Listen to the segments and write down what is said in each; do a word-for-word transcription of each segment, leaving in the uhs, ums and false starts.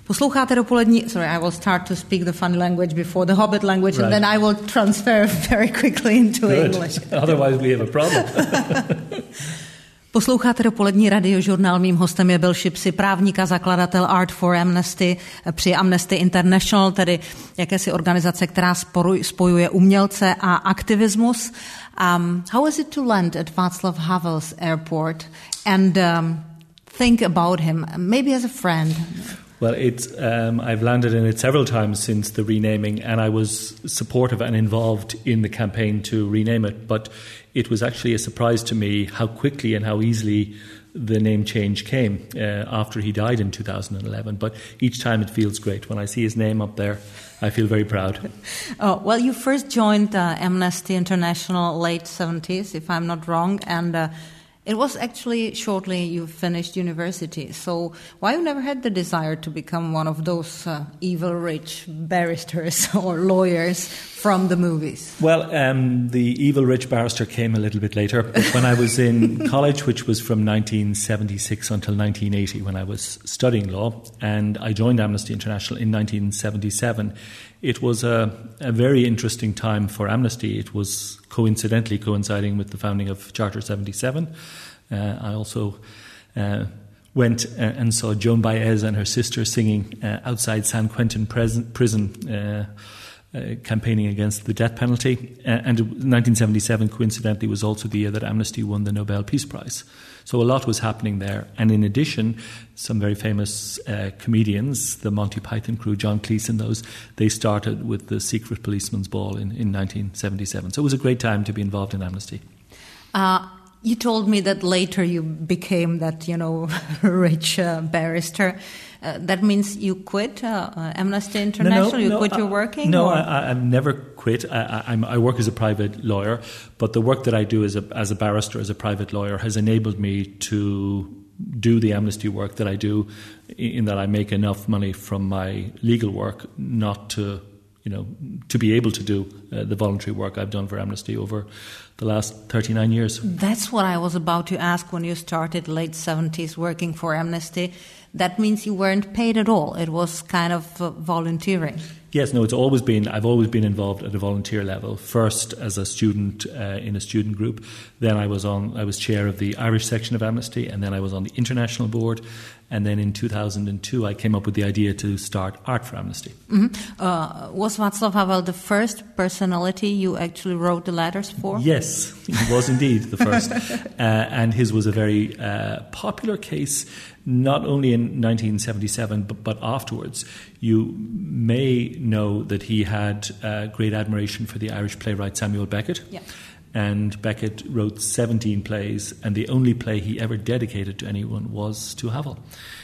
Posloucháte dopolední... Sorry, I will start to speak the funny language before the Hobbit language, right. And then I will transfer very quickly into Good. English. Otherwise we have a problem. Posloucháte dopolední radiožurnál. Mým hostem je Bill Shipsey, právník a zakladatel Art for Amnesty při Amnesty International, tedy jakési organizace, která spojuje umělce a aktivismus. Um, how is it to land at Václav Havel's airport and um, think about him, maybe as a friend? Well, it's um, I've landed in it several times since the renaming, and I was supportive and involved in the campaign to rename it. But it was actually a surprise to me how quickly and how easily the name change came uh, after he died in two thousand eleven. But each time it feels great. When I see his name up there, I feel very proud. Oh, well, you first joined uh, Amnesty International late seventies, if I'm not wrong, and uh, it was actually shortly you finished university. So why you never had the desire to become one of those uh, evil rich barristers or lawyers from the movies? Well, um, the evil rich barrister came a little bit later. But when I was in college, which was from nineteen seventy-six until nineteen eighty, when I was studying law, and I joined Amnesty International in nineteen seventy-seven, it was a, a very interesting time for Amnesty. It was coincidentally coinciding with the founding of Charter seventy-seven. Uh, I also uh, went uh, and saw Joan Baez and her sister singing uh, outside San Quentin prison, prison uh, uh, campaigning against the death penalty. Uh, and nineteen seventy-seven, coincidentally, was also the year that Amnesty won the Nobel Peace Prize. So a lot was happening there. And in addition, some very famous uh, comedians, the Monty Python crew, John Cleese and those, they started with the Secret Policeman's Ball in, in nineteen seventy-seven. So it was a great time to be involved in Amnesty. Uh, you told me that later you became that, you know, rich uh, barrister. Uh, that means you quit uh, uh, Amnesty International? No, no, you no, quit I, your working? No, or? I, I've never quit. I, I, I'm, I work as a private lawyer, but the work that I do as a, as a barrister, as a private lawyer, has enabled me to do the amnesty work that I do, in that I make enough money from my legal work not to, you know, to be able to do uh, the voluntary work I've done for Amnesty over the last thirty-nine years. That's what I was about to ask when you started late seventies working for Amnesty. That means you weren't paid at all. It was kind of uh, volunteering. Yes, no, it's always been, I've always been involved at a volunteer level. First as a student uh, in a student group, then I was on, I was chair of the Irish section of Amnesty, and then I was on the international board. And then in two thousand two, I came up with the idea to start Art for Amnesty. Mm-hmm. Uh, was Václav Havel the first personality you actually wrote the letters for? Yes, he was indeed the first. uh, and his was a very uh, popular case, not only in nineteen seventy-seven, but, but afterwards. You may know that he had uh, great admiration for the Irish playwright Samuel Beckett. Yeah. And Beckett wrote seventeen plays, and the only play he ever dedicated to anyone was to Havel.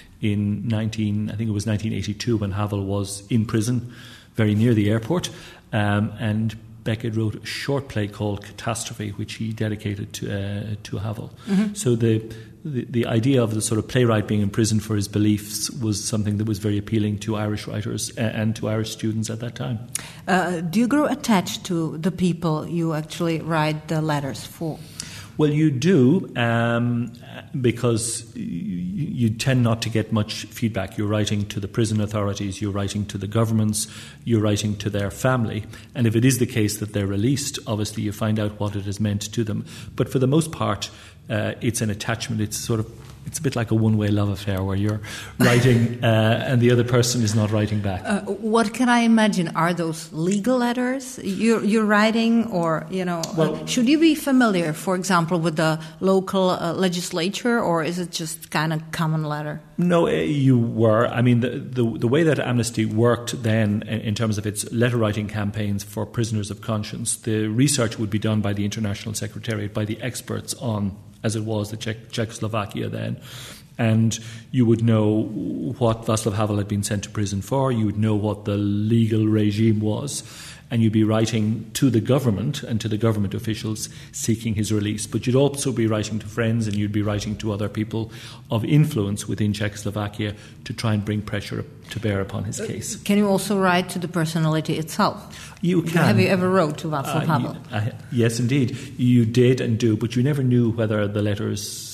In nineteen, I think it was nineteen eighty-two, when Havel was in prison, very near the airport, um, and Beckett wrote a short play called Catastrophe, which he dedicated to uh, to Havel. Mm-hmm. So the, the the idea of the sort of playwright being imprisoned for his beliefs was something that was very appealing to Irish writers and to Irish students at that time. Uh, do you grow attached to the people you actually write the letters for? Well, you do, um, because you, you tend not to get much feedback. You're writing to the prison authorities, you're writing to the governments, you're writing to their family. And if it is the case that they're released, obviously you find out what it has meant to them. But for the most part, uh, it's an attachment. It's sort of, it's a bit like a one-way love affair where you're writing uh, and the other person is not writing back. Uh, what can I imagine? Are those legal letters you're, you're writing, or, you know, well, uh, should you be familiar, for example, with the local uh, legislature, or is it just kind of common letter? No, uh, you were. I mean, the, the the way that Amnesty worked then in, in terms of its letter writing campaigns for prisoners of conscience, the research would be done by the International Secretariat, by the experts on, as it was, the Czech, Czechoslovakia then. And you would know what Václav Havel had been sent to prison for, you would know what the legal regime was, and you'd be writing to the government and to the government officials seeking his release. But you'd also be writing to friends, and you'd be writing to other people of influence within Czechoslovakia to try and bring pressure to bear upon his case. Can you also write to the personality itself? You can. Have you ever wrote to Václav uh, Havel? You, uh, yes, indeed. You did and do, but you never knew whether the letters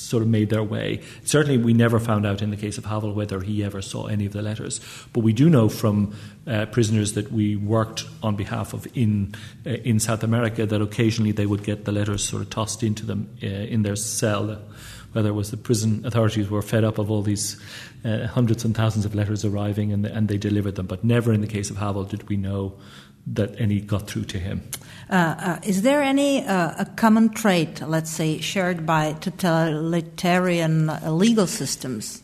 sort of made their way. Certainly we never found out in the case of Havel whether he ever saw any of the letters, but we do know from uh, prisoners that we worked on behalf of in uh, in South America that occasionally they would get the letters sort of tossed into them uh, in their cell, whether it was the prison authorities were fed up of all these uh, hundreds and thousands of letters arriving and, and they delivered them. But never in the case of Havel did we know that any got through to him. Uh, uh, is there any uh, a common trait, let's say, shared by totalitarian uh, legal systems?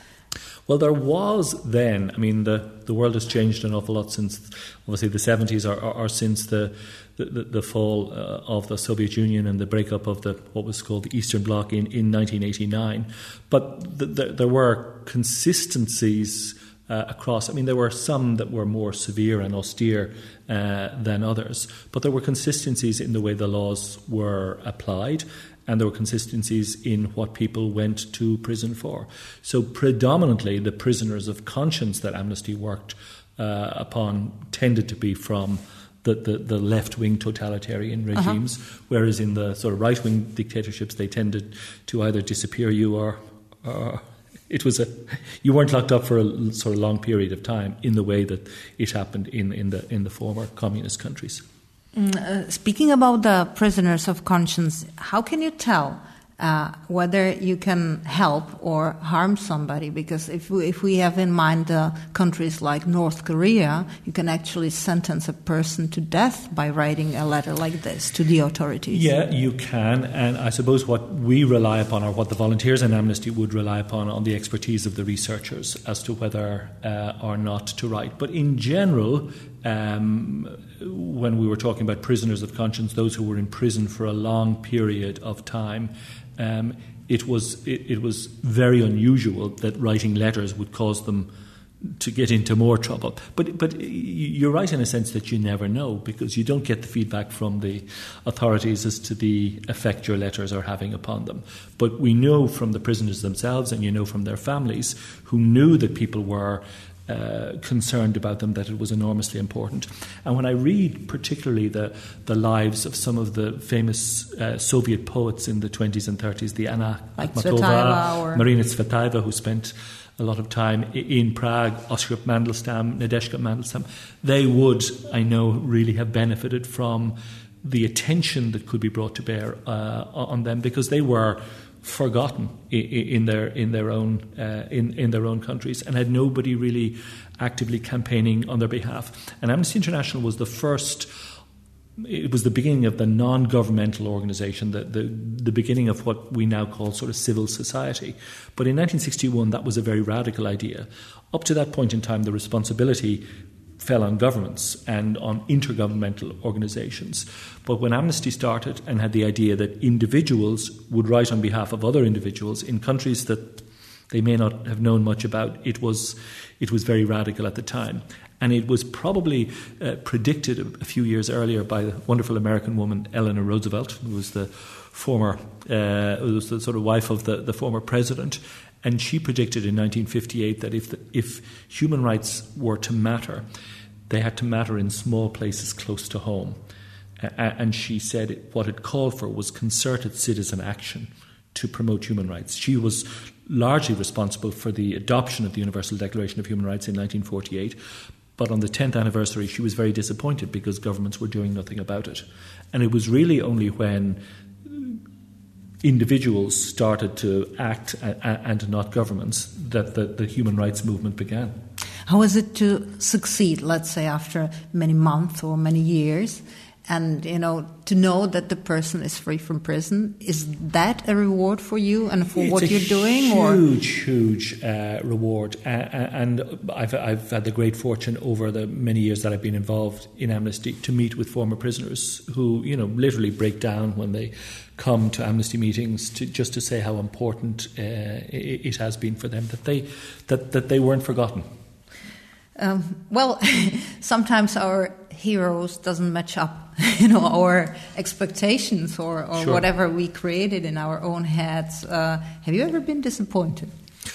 Well, there was then. I mean, the, the world has changed an awful lot since, obviously, the seventies or, or, or since the the, the, the fall uh, of the Soviet Union and the breakup of the what was called the Eastern Bloc in, in nineteen eighty-nine. But the, the, there were consistencies uh, across. I mean, there were some that were more severe and austere uh, than others, but there were consistencies in the way the laws were applied. And there were consistencies in what people went to prison for. So predominantly the prisoners of conscience that Amnesty worked uh, upon tended to be from the, the, the left-wing totalitarian regimes, uh-huh. whereas in the sort of right-wing dictatorships they tended to either disappear you or... or it was a you weren't locked up for a sort of long period of time in the way that it happened in, in the in the former communist countries. Uh, speaking about the prisoners of conscience, how can you tell uh, whether you can help or harm somebody? Because if we, if we have in mind uh, countries like North Korea, you can actually sentence a person to death by writing a letter like this to the authorities. Yeah, you can. And I suppose what we rely upon, or what the volunteers in Amnesty would rely upon, on the expertise of the researchers as to whether uh, or not to write. But in general, Um, when we were talking about prisoners of conscience, those who were in prison for a long period of time, um, it was it, it was very unusual that writing letters would cause them to get into more trouble. But but you're right in a sense that you never know, because you don't get the feedback from the authorities as to the effect your letters are having upon them. But we know from the prisoners themselves, and you know from their families, who knew that people were Uh, concerned about them, that it was enormously important. And when I read particularly the, the lives of some of the famous uh, Soviet poets in the twenties and thirties, the Anna like Akhmatova, or... Marina Tsvetaeva, who spent a lot of time in Prague, Oskar Mandelstam, Nadezhda Mandelstam, they would, I know, really have benefited from the attention that could be brought to bear uh, on them, because they were forgotten in their in their own uh, in in their own countries, and had nobody really actively campaigning on their behalf. And Amnesty International was the first. It was the beginning of the non-governmental organisation, the, the the beginning of what we now call sort of civil society. But in nineteen sixty-one, that was a very radical idea. Up to that point in time, the responsibility fell on governments and on intergovernmental organisations. But when Amnesty started and had the idea that individuals would write on behalf of other individuals in countries that they may not have known much about, it was it was very radical at the time. And it was probably uh, predicted a few years earlier by the wonderful American woman Eleanor Roosevelt, who was the former, uh, who was the sort of wife of the, the former president. And she predicted in nineteen fifty-eight that if the, if human rights were to matter, they had to matter in small places close to home. Uh, and she said what it called for was concerted citizen action to promote human rights. She was largely responsible for the adoption of the Universal Declaration of Human Rights in nineteen forty-eight. But on the tenth anniversary, she was very disappointed because governments were doing nothing about it. And it was really only when individuals started to act and not governments that the, the human rights movement began. How is it to succeed, let's say, after many months or many years, and, you know, to know that the person is free from prison? Is that a reward for you and for it's what you're doing? Huge, or? huge uh, reward. Uh, and I've, I've had the great fortune over the many years that I've been involved in Amnesty to meet with former prisoners who, you know, literally break down when they come to Amnesty meetings to just to say how important uh, it, it has been for them, that they that, that they weren't forgotten. Um, well, sometimes our heroes doesn't match up, you know, our expectations or, or sure. whatever we created in our own heads. Uh, have you ever been disappointed?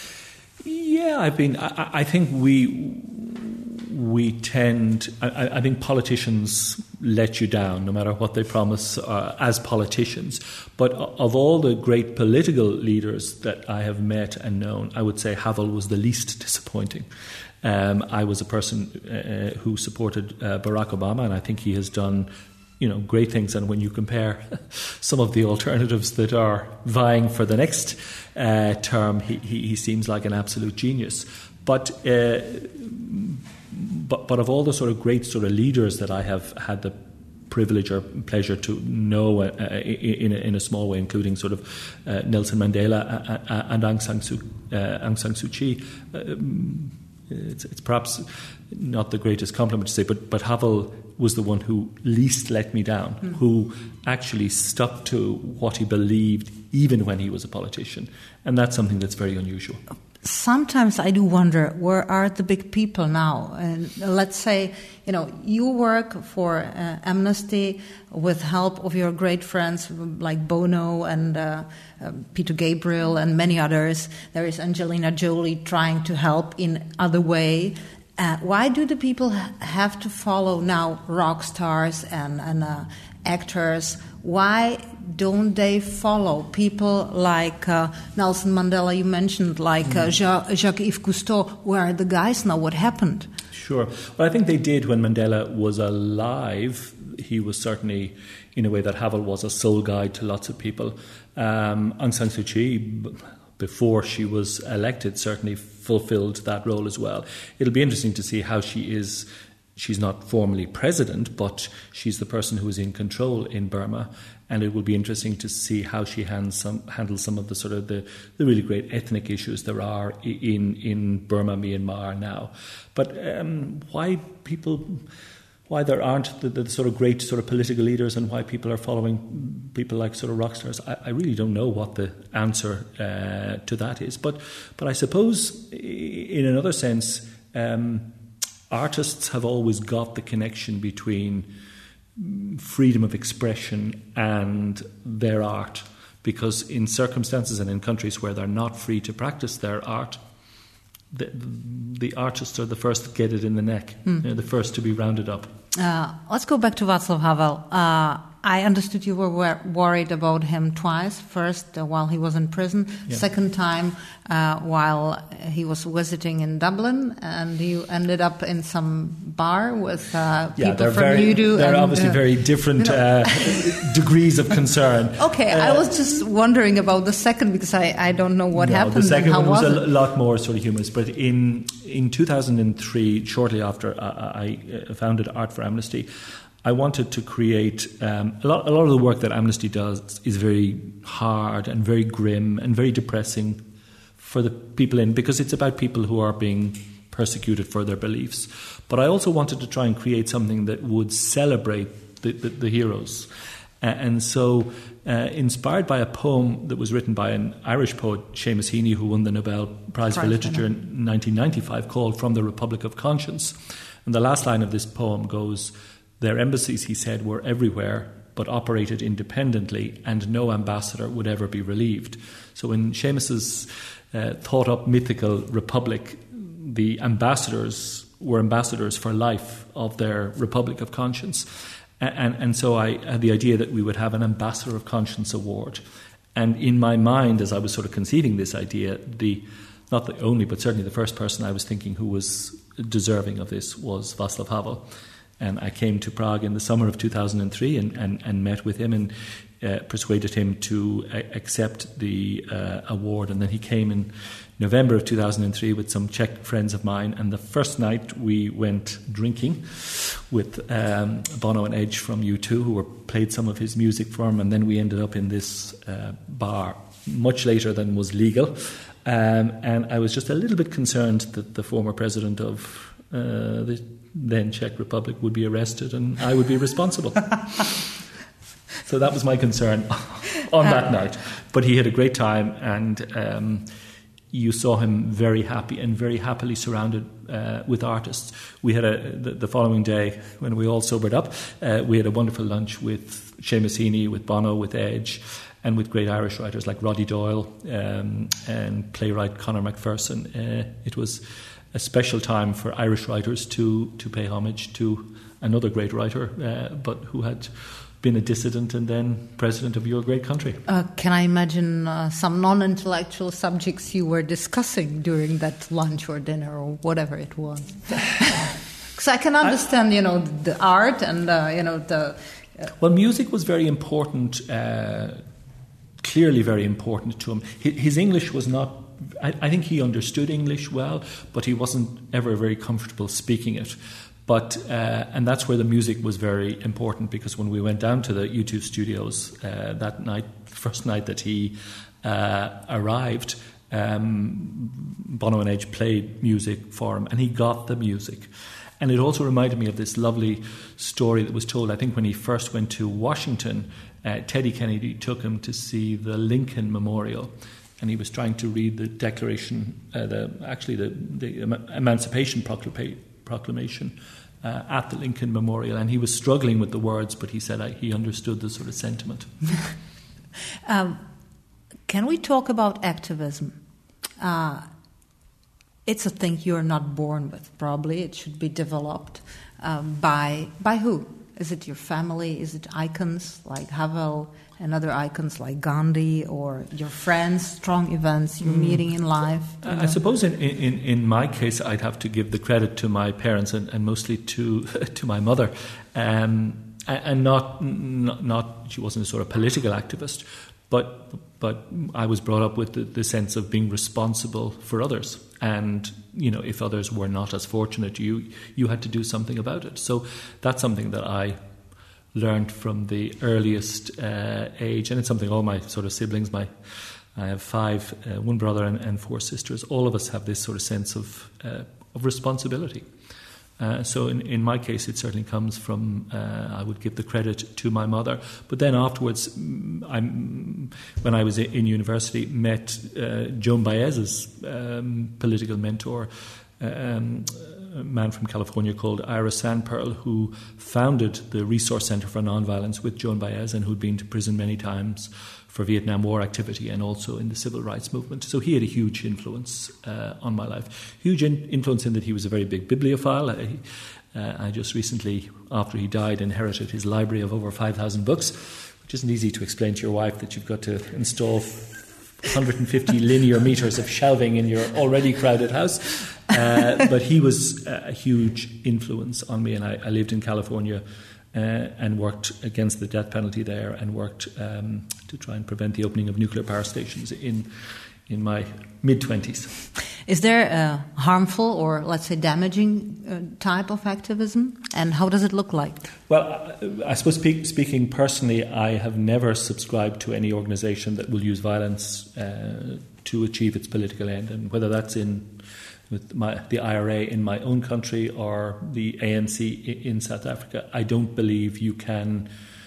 Yeah, I've been. I, I think we we tend. I, I think politicians let you down, no matter what they promise uh, as politicians. But of all the great political leaders that I have met and known, I would say Havel was the least disappointing. Um, I was a person uh, who supported uh, Barack Obama, and I think he has done, you know, great things. And when you compare some of the alternatives that are vying for the next uh, term, he, he, he seems like an absolute genius. But, uh, but but of all the sort of great sort of leaders that I have had the privilege or pleasure to know uh, in, a, in a small way, including sort of uh, Nelson Mandela and Aung San Suu, uh, Aung San Suu Kyi, uh, It's, it's perhaps not the greatest compliment to say, but, but Havel was the one who least let me down, mm. who actually stuck to what he believed even when he was a politician. And that's something that's very unusual. Sometimes I do wonder, where are the big people now? And let's say, you know, you work for uh, Amnesty with help of your great friends like Bono and uh, uh, Peter Gabriel and many others. There is Angelina Jolie trying to help in other way. Uh, why do the people ha- have to follow now rock stars and, and uh, actors? Why don't they follow people like uh, Nelson Mandela, you mentioned, like uh, Jacques, Jacques-Yves Cousteau? Where are the guys now? What happened? Sure. Well, I think they did when Mandela was alive. He was certainly, in a way that Havel was, a soul guide to lots of people. Um, Aung San Suu Kyi, before she was elected, certainly fulfilled that role as well. It'll be interesting to see how she is. She's not formally president, but she's the person who is in control in Burma, and it will be interesting to see how she hands some, handles some of the sort of the, the really great ethnic issues there are in in Burma, Myanmar now. But um, why people, why there aren't the, the sort of great sort of political leaders, and why people are following people like sort of rock stars, I, I really don't know what the answer uh, to that is. But but I suppose in another sense, Um, artists have always got the connection between freedom of expression and their art, because in circumstances and in countries where they're not free to practice their art, the, the artists are the first to get it in the neck, mm. They're the first to be rounded up. Uh, let's go back to Václav Havel. Uh, I understood you were wor- worried about him twice. First, uh, while he was in prison. Yeah. Second time, uh, while he was visiting in Dublin, and you ended up in some bar with uh, people yeah, from very, Udo. There are and, obviously uh, very different you know. uh, degrees of concern. Okay, uh, I was just wondering about the second, because I, I don't know what no, happened. The second and how one was, was a it? lot more sort of humorous. But in in two thousand three, shortly after I, I founded Art for Amnesty, I wanted to create um, a lot. A lot of the work that Amnesty does is very hard and very grim and very depressing for the people in, because it's about people who are being persecuted for their beliefs. But I also wanted to try and create something that would celebrate the, the, the heroes. Uh, and so, uh, inspired by a poem that was written by an Irish poet, Seamus Heaney, who won the Nobel Prize for Literature in nineteen ninety-five, called From the Republic of Conscience. And the last line of this poem goes, "Their embassies," he said, "were everywhere, but operated independently, and no ambassador would ever be relieved." So in Seamus's uh, thought-up mythical republic, the ambassadors were ambassadors for life of their Republic of Conscience. And, and, and so I had the idea that we would have an Ambassador of Conscience award. And in my mind, as I was sort of conceiving this idea, the not the only, but certainly the first person I was thinking who was deserving of this was Václav Havel. And I came to Prague in the summer of two thousand three and, and, and met with him and uh, persuaded him to uh, accept the uh, award. And then he came in November of two thousand three with some Czech friends of mine. And the first night we went drinking with um, Bono and Edge from U two, who were played some of his music for him. And then we ended up in this uh, bar much later than was legal. Um, and I was just a little bit concerned that the former president of uh, the then Czech Republic would be arrested and I would be responsible. So that was my concern on that night. But he had a great time, and um, you saw him very happy and very happily surrounded uh, with artists. We had a the, the following day, when we all sobered up, uh, we had a wonderful lunch with Seamus Heaney, with Bono, with Edge, and with great Irish writers like Roddy Doyle um, and playwright Conor McPherson. Uh, it was a special time for Irish writers to, to pay homage to another great writer, uh, but who had been a dissident and then president of your great country. Uh, can I imagine uh, some non-intellectual subjects you were discussing during that lunch or dinner or whatever it was? Because I can understand, I, you know, the art and, uh, you know, the... Uh, well, music was very important, uh, clearly very important to him. His, his English was not... I, I think he understood English well, but he wasn't ever very comfortable speaking it. But uh, and that's where the music was very important, because when we went down to the U two studios uh, that night, first night that he uh, arrived, um, Bono and Edge played music for him, and he got the music. And it also reminded me of this lovely story that was told, I think, when he first went to Washington. Uh, Teddy Kennedy took him to see the Lincoln Memorial, and he was trying to read the Declaration, uh, the actually the, the Emancipation Proclama- Proclamation uh, at the Lincoln Memorial, and he was struggling with the words, but he said uh, he understood the sort of sentiment. um, can we talk about activism? Uh, it's a thing you're not born with, probably. It should be developed um, by by who? Is it your family? Is it icons like Havel and other icons like Gandhi, or your friends, strong events you're mm. meeting in life? I know? suppose in, in, in my case, I'd have to give the credit to my parents and, and mostly to to my mother, um, and not, not not she wasn't a sort of political activist, but but I was brought up with the, the sense of being responsible for others, and you know, if others were not as fortunate, you you had to do something about it. So that's something that I learned from the earliest uh, age, and it's something all my sort of siblings, my I have five, uh, one brother and, and four sisters, all of us have this sort of sense of uh, of responsibility. Uh, so in, in my case, it certainly comes from, uh, I would give the credit to my mother. But then afterwards, I, when I was in university, met uh, Joan Baez's um, political mentor, um, a man from California called Ira Sandpearl, who founded the Resource Center for Nonviolence with Joan Baez, and who'd been to prison many times for Vietnam War activity and also in the civil rights movement. So he had a huge influence uh, on my life. Huge in- influence in that he was a very big bibliophile. I, uh, I just recently, after he died, inherited his library of over five thousand books, which isn't easy to explain to your wife that you've got to install one hundred fifty linear meters of shelving in your already crowded house. Uh, but he was a huge influence on me, and I, I lived in California Uh, and worked against the death penalty there, and worked um, to try and prevent the opening of nuclear power stations in in my mid-twenties. Is there a harmful or, let's say, damaging uh, type of activism? And how does it look like? Well, I, I suppose speak, speaking personally, I have never subscribed to any organisation that will use violence uh, to achieve its political end, and whether that's in with my, the I R A in my own country or the A N C in South Africa, I don't believe you can.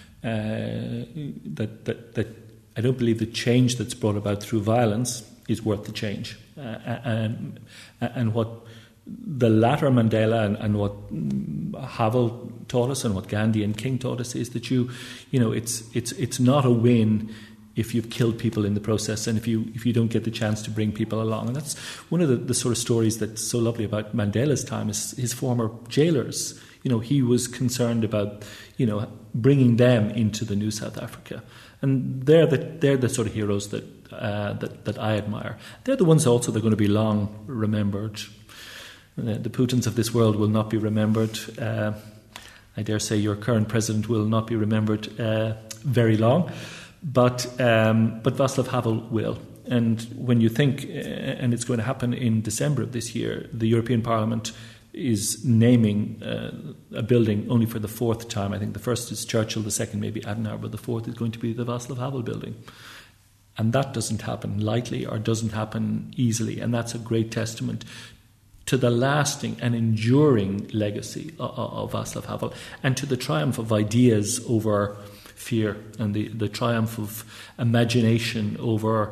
Uh, that, that that I don't believe the change that's brought about through violence is worth the change. Uh, and and what the latter Mandela and, and what Havel taught us and what Gandhi and King taught us is that you, you know, it's it's it's not a win if you've killed people in the process, and if you if you don't get the chance to bring people along. And that's one of the, the sort of stories that's so lovely about Mandela's time is his former jailers. You know, he was concerned about, you know, bringing them into the new South Africa. And they're the, they're the sort of heroes that, uh, that, that I admire. They're the ones also that are going to be long remembered. Uh, the Putins of this world will not be remembered. Uh, I dare say your current president will not be remembered uh, very long. But um, but Václav Havel will. And when you think, uh, and it's going to happen in December of this year, the European Parliament is naming uh, a building only for the fourth time. I think the first is Churchill, the second maybe Adenauer, but the fourth is going to be the Václav Havel building. And that doesn't happen lightly or doesn't happen easily. And that's a great testament to the lasting and enduring legacy of, of Václav Havel, and to the triumph of ideas over fear, and the, the triumph of imagination over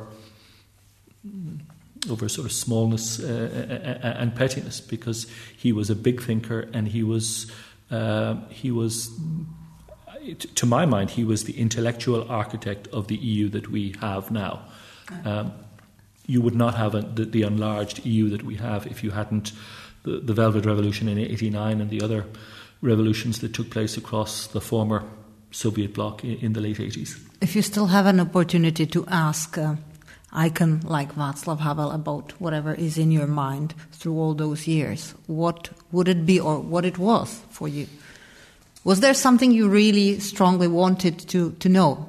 over sort of smallness uh, and pettiness, because he was a big thinker, and he was uh, he was to my mind he was the intellectual architect of the E U that we have now. Um, you would not have a, the, the enlarged E U that we have if you hadn't the, the Velvet Revolution in eighty-nine and the other revolutions that took place across the former Soviet bloc in, in the late eighties. If you still have an opportunity to ask uh, icon like Václav Havel about whatever is in your mind through all those years, what would it be or what it was for you? Was there something you really strongly wanted to, to know?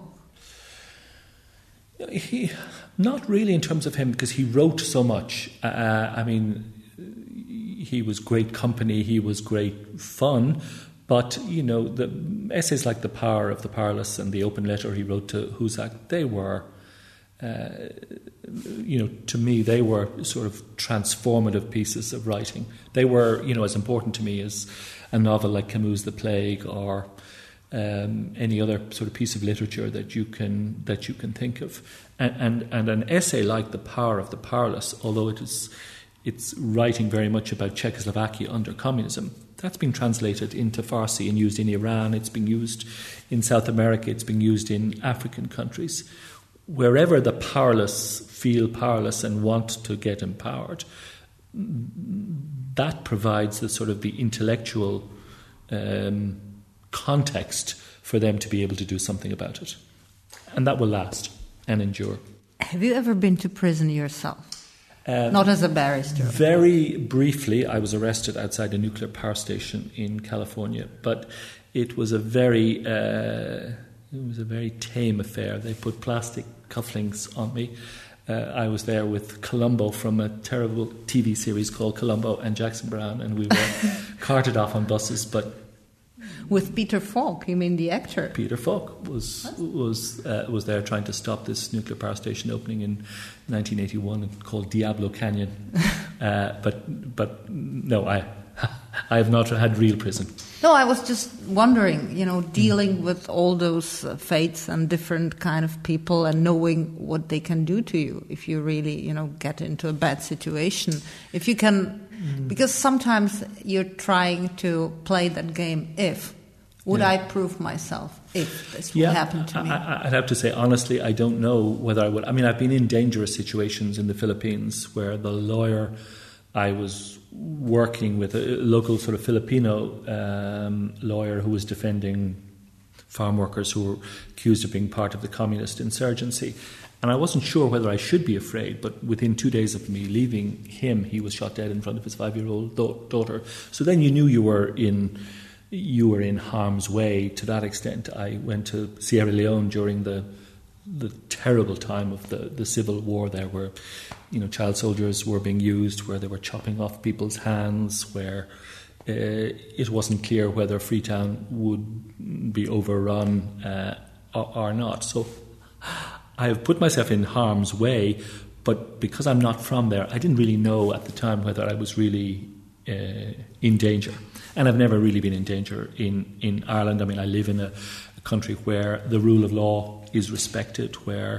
He, not really in terms of him, because he wrote so much. Uh, I mean, he was great company, he was great fun, but, you know, the essays like The Power of the Powerless and the open letter he wrote to Husak, they were, uh, you know, to me, they were sort of transformative pieces of writing. They were, you know, as important to me as a novel like Camus' The Plague or um, any other sort of piece of literature that you can that you can think of. And, and and an essay like The Power of the Powerless, although it is it's writing very much about Czechoslovakia under communism, that's been translated into Farsi and used in Iran. It's been used in South America. It's been used in African countries. Wherever the powerless feel powerless and want to get empowered, that provides the sort of the intellectual um, context for them to be able to do something about it. And that will last and endure. Have you ever been to prison yourself? Um, Not as a barrister. Very briefly, I was arrested outside a nuclear power station in California, but it was a very uh, it was a very tame affair. They put plastic cufflinks on me. Uh, I was there with Columbo from a terrible T V series called Columbo and Jackson Browne, and we were carted off on buses. But with Peter Falk, you mean the actor? Peter Falk was was uh, was there trying to stop this nuclear power station opening in nineteen eighty-one called Diablo Canyon. uh, but but no, I I have not had real prison. No, I was just wondering, you know, dealing with all those uh, fates and different kind of people and knowing what they can do to you if you really, you know, get into a bad situation. If you can, mm. because sometimes you're trying to play that game if. Would yeah. I prove myself if this would yeah, happen to me? I, I'd have to say, honestly, I don't know whether I would. I mean, I've been in dangerous situations in the Philippines where the lawyer I was working with, a local sort of Filipino um, lawyer who was defending farm workers who were accused of being part of the communist insurgency. And I wasn't sure whether I should be afraid, but within two days of me leaving him, he was shot dead in front of his five-year-old do- daughter. So then you knew you were in... you were in harm's way to that extent. I went to Sierra Leone during the the terrible time of the, the civil war there, where, you know, child soldiers were being used, where they were chopping off people's hands, where uh, it wasn't clear whether Freetown would be overrun uh, or, or not. So I have put myself in harm's way, but because I'm not from there, I didn't really know at the time whether I was really uh, in danger. And I've never really been in danger in, in Ireland. I mean, I live in a, a country where the rule of law is respected, where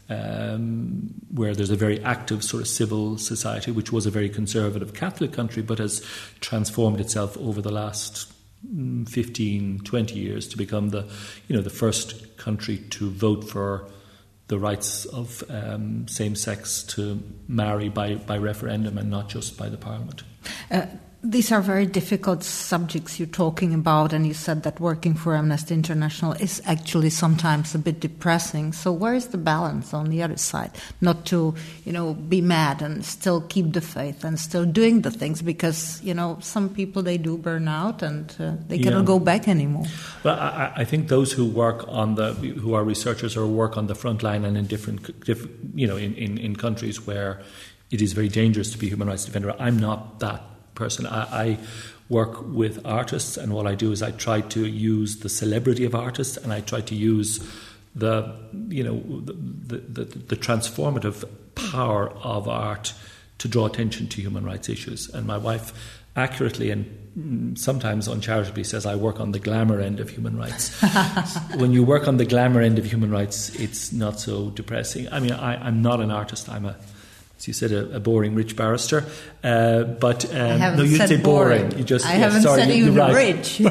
um, where there's a very active sort of civil society, which was a very conservative Catholic country, but has transformed itself over the last fifteen, twenty years to become the, you know, the first country to vote for the rights of um, same-sex to marry by, by referendum and not just by the Parliament. Uh, These are very difficult subjects you're talking about, and you said that working for Amnesty International is actually sometimes a bit depressing. So where is the balance on the other side? Not to, you know, be mad and still keep the faith and still doing the things, because, you know, some people, they do burn out and uh, they yeah. cannot go back anymore. Well, I, I think those who work on the, who are researchers or work on the front line and in different, different you know, in, in, in countries where it is very dangerous to be a human rights defender. I'm not that person. I, I work with artists, and what I do is I try to use the celebrity of artists, and I try to use the, you know, the, the, the transformative power of art to draw attention to human rights issues. And my wife accurately and sometimes uncharitably says I work on the glamour end of human rights. When you work on the glamour end of human rights, it's not so depressing. I mean, I, I'm not an artist. I'm a As you said, a, a boring rich barrister, uh, but um, I haven't no, you said say boring. boring. You just I yeah, haven't sorry, said you, even right. rich.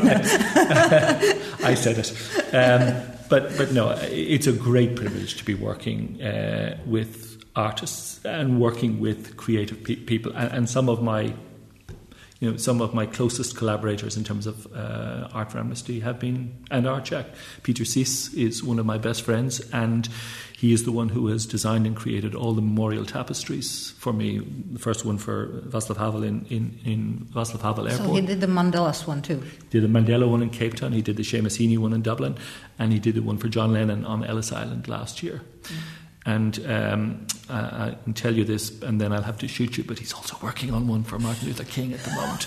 I said it, um, but but no, it's a great privilege to be working uh, with artists and working with creative pe- people, and, and some of my, you know, some of my closest collaborators in terms of uh, Art for Amnesty have been, and are Czech. Peter Sis is one of my best friends, and he is the one who has designed and created all the memorial tapestries for me. The first one for Václav Havel in, in, in Václav Havel Airport. So he did the Mandela's one too? Did the Mandela one in Cape Town, he did the Seamus Heaney one in Dublin, and he did the one for John Lennon on Ellis Island last year. Mm. And um, I, I can tell you this, and then I'll have to shoot you, but he's also working on one for Martin Luther King at the moment.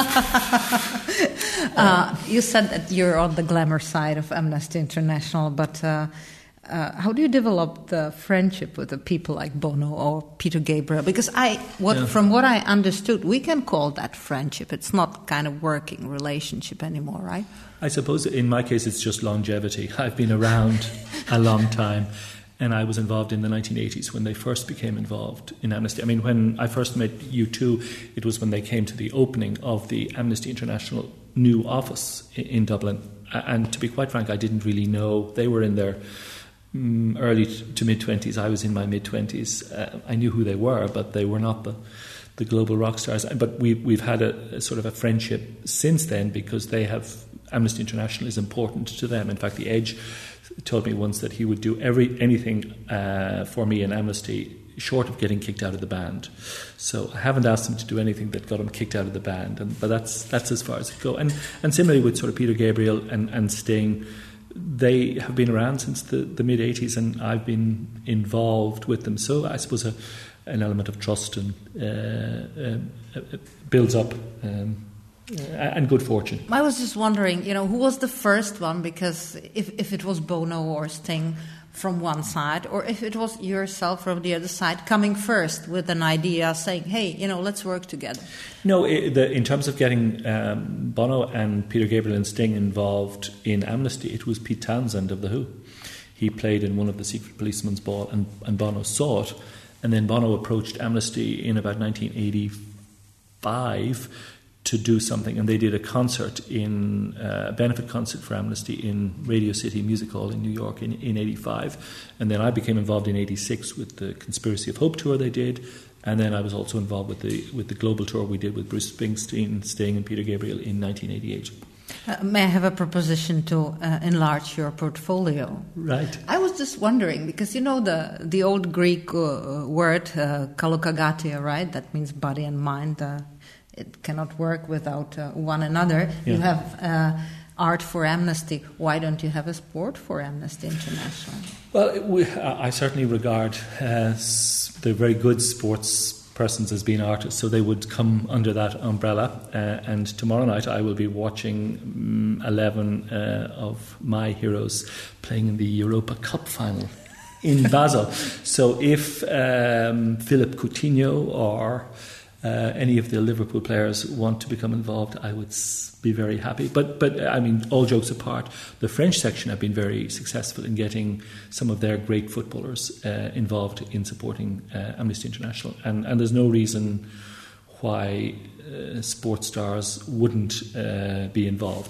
uh, you said that you're on the glamour side of Amnesty International, but uh, uh, how do you develop the friendship with the people like Bono or Peter Gabriel? Because I, what, yeah. from what I understood, we can call that friendship. It's not kind of working relationship anymore, right? I suppose in my case it's just longevity. I've been around a long time. And I was involved in the nineteen eighties when they first became involved in Amnesty. I mean, when I first met you two, it was when they came to the opening of the Amnesty International new office in Dublin. And to be quite frank, I didn't really know. They were in their um, early to mid-twenties. I was in my mid-twenties. Uh, I knew who they were, but they were not the, the global rock stars. But we, we've had a, a sort of a friendship since then, because they have, Amnesty International is important to them. In fact, The Edge told me once that he would do every anything uh, for me in Amnesty short of getting kicked out of the band. So I haven't asked him to do anything that got him kicked out of the band, and but that's that's as far as it goes. And and similarly with sort of Peter Gabriel and, and Sting, they have been around since the, the mid eighties, and I've been involved with them. So I suppose a, an element of trust and uh, uh, builds up. Um, and good fortune. I was just wondering, you know, who was the first one? Because if, if it was Bono or Sting from one side, or if it was yourself from the other side coming first with an idea saying, hey, you know, let's work together. No, it, the, in terms of getting um, Bono and Peter Gabriel and Sting involved in Amnesty, it was Pete Townsend of The Who. He played in one of the Secret Policeman's Ball, and, and Bono saw it. And then Bono approached Amnesty in about nineteen eighty-five to do something, and they did a concert in uh, a benefit concert for Amnesty in Radio City Music Hall in New York in, in eighty-five, and then I became involved in eighty-six with the Conspiracy of Hope tour they did, and then I was also involved with the with the global tour we did with Bruce Springsteen, Sting, and Peter Gabriel in nineteen eighty-eight. Uh, may I have a proposition to uh, enlarge your portfolio? Right. I was just wondering, because you know the the old Greek uh, word uh, kalokagatia, right? That means body and mind. Uh, It cannot work without uh, one another. Yeah. You have uh, Art for Amnesty. Why don't you have a Sport for Amnesty International? Well, it, we, I certainly regard uh, the very good sports persons as being artists, so they would come under that umbrella. Uh, and tomorrow night I will be watching um, eleven uh, of my heroes playing in the Europa Cup final in Basel. So if um, Philippe Coutinho or Uh, any of the Liverpool players want to become involved, I would be very happy. But, but I mean, all jokes apart, the French section have been very successful in getting some of their great footballers uh, involved in supporting uh, Amnesty International. And, and there's no reason why uh, sports stars wouldn't uh, be involved.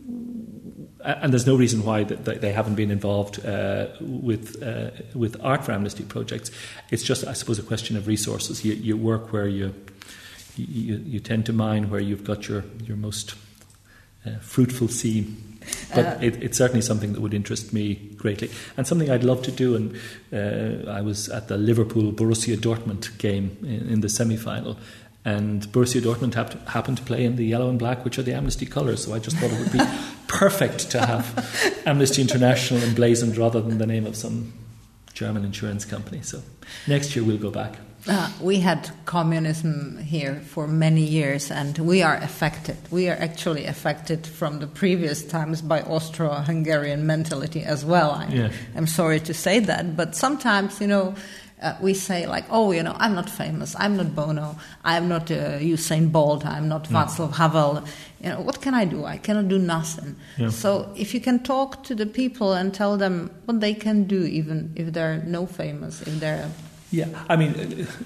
And there's no reason why that they haven't been involved uh, with uh, with Art for Amnesty projects. It's just, I suppose, a question of resources. You, you work where you, you you tend to mine where you've got your your most uh, fruitful seed. But uh, it, it's certainly something that would interest me greatly, and something I'd love to do. And uh, I was at the Liverpool Borussia Dortmund game in, in the semi-final. And Borussia Dortmund hap- happened to play in the yellow and black, which are the Amnesty colours. So I just thought it would be perfect to have Amnesty International emblazoned rather than the name of some German insurance company. So next year we'll go back. Uh, we had communism here for many years, and we are affected. We are actually affected from the previous times by Austro-Hungarian mentality as well. I, yeah. I'm sorry to say that, but sometimes, you know, Uh, we say like, oh, you know, I'm not famous, I'm not Bono, I'm not uh, Usain Bolt, I'm not no. Václav Havel. You know, what can I do? I cannot do nothing. Yeah. So if you can talk to the people and tell them what they can do, even if they're no famous, if they're... Yeah, I mean,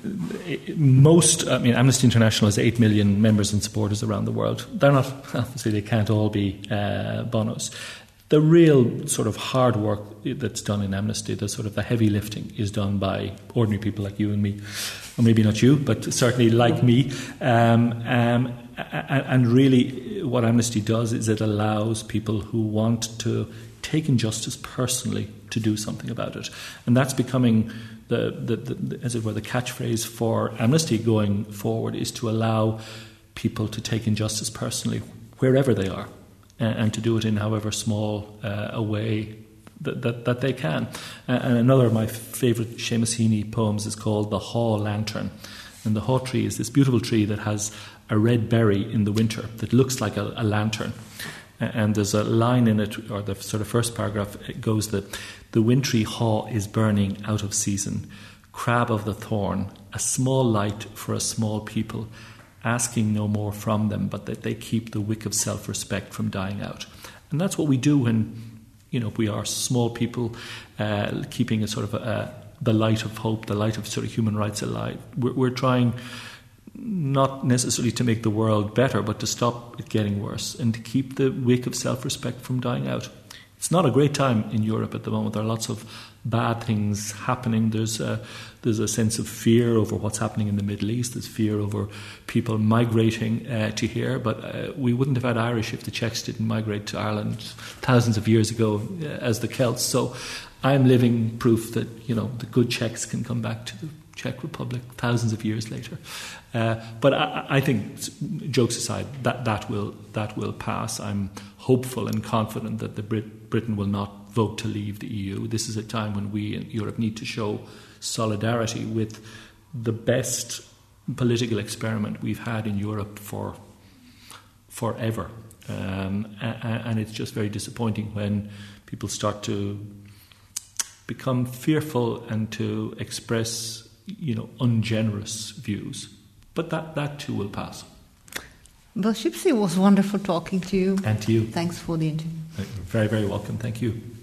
most, I mean, Amnesty International has eight million members and supporters around the world. They're not, obviously they can't all be uh, Bonos. The real sort of hard work that's done in Amnesty, the sort of the heavy lifting, is done by ordinary people like you and me, or maybe not you, but certainly like me. Um, um, and really what Amnesty does is it allows people who want to take injustice personally to do something about it. And that's becoming, the, the, the as it were, the catchphrase for Amnesty going forward, is to allow people to take injustice personally wherever they are, and, and to do it in however small uh, a way that, that, that they can. And another of my favourite Seamus Heaney poems is called The Haw Lantern. And the haw tree is this beautiful tree that has a red berry in the winter that looks like a, a lantern. And there's a line in it, or the sort of first paragraph, it goes that the wintry haw is burning out of season, crab of the thorn, a small light for a small people, asking no more from them but that they keep the wick of self-respect from dying out. And that's what we do when, you know, we are small people, uh, keeping a sort of a, a, the light of hope, the light of sort of human rights alive. We're, we're trying not necessarily to make the world better, but to stop it getting worse and to keep the wick of self-respect from dying out. It's not a great time in Europe at the moment. There are lots of bad things happening. There's a, there's a sense of fear over what's happening in the Middle East. There's fear over people migrating uh, to here. But uh, we wouldn't have had Irish if the Czechs didn't migrate to Ireland thousands of years ago uh, as the Celts. So I'm living proof that, you know, the good Czechs can come back to the Czech Republic thousands of years later. Uh, but I, I think, jokes aside, that, that will that will pass. I'm hopeful and confident that the Brit- Britain will not vote to leave the E U. This is a time when we in Europe need to show solidarity with the best political experiment we've had in Europe for forever. Um, and, and it's just very disappointing when people start to become fearful and to express, you know, ungenerous views. But that, that too will pass. Bill Shipsey, it was wonderful talking to you. And to you. Thanks for the interview. You're very, very welcome. Thank you.